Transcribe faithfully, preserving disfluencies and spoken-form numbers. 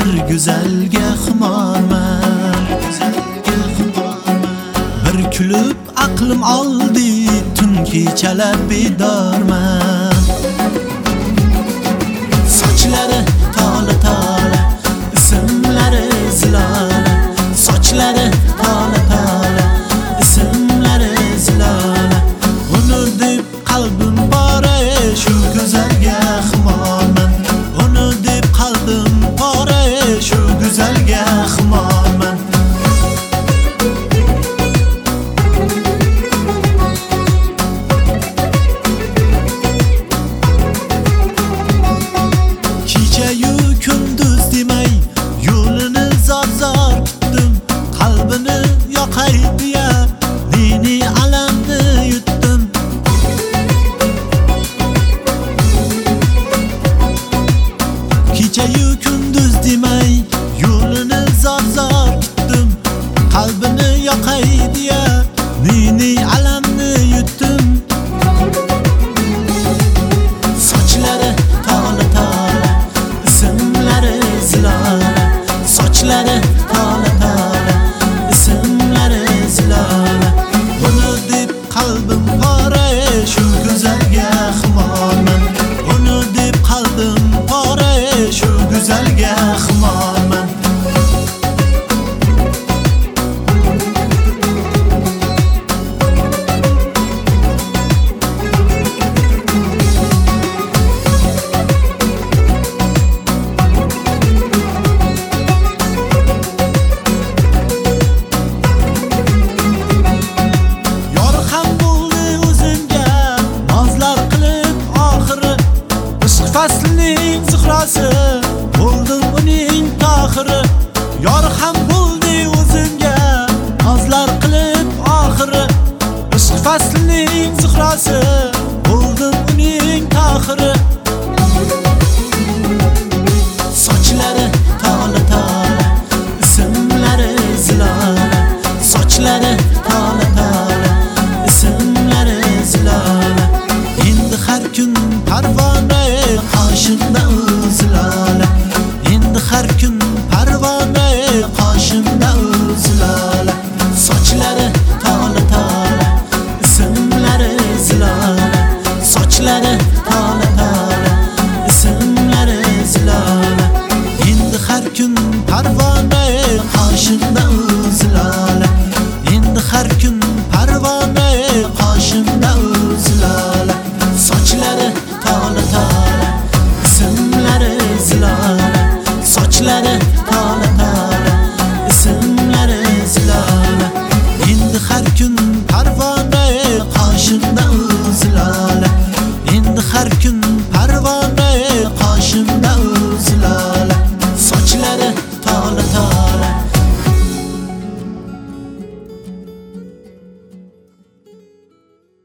bir güzelga xumorman. Bir kulib aqlim oldi, tun kechalab bedorman. Sochlari tola tola, ismlari zilola. Sochlari tola tola, ismlari zilola. Uni deb qalbim bora, shu go'zalga xumorman. Uni deb qalbim bora, shu go'zalga xumorman. Kecha-yu kunduz demay yo'lini zor-zor kutdim. Qalbini yoqay deya dini alamni yutdim. Kecha-yu kunduz demay yo'lini zor-zor kutdim. Qalbini yoqay deya dini alamni yutdim. Sochlari tola tola, ismlari zilola. Sochlari tola tola, ismlari zilola. Uni deb qalbim pora, shu go'zalga xumorman. Uni deb qalbim pora, shu go'zalga xumorman. Yor ham bo'ldi o'zimga nozlar qilib oxiri. Ishq faslining zuhrasi bo'ldim uning tohiri. Yor ham bo'ldi o'zimga nozlar qilib oxiri. Ishq faslining zuhrasi bo'ldim uning tohiri. Sochlari tola tola, ismlari zilola. Sochlari tola tola, ismlari zilola. Endi har kun parvona qoshimda u zilola. Endi har kun parvona qoshimda u zilola. Sochlari tola tola, ismlari zilola. Sochlari tola tola, ismlari zilola. Endi har kun parvona qoshimda u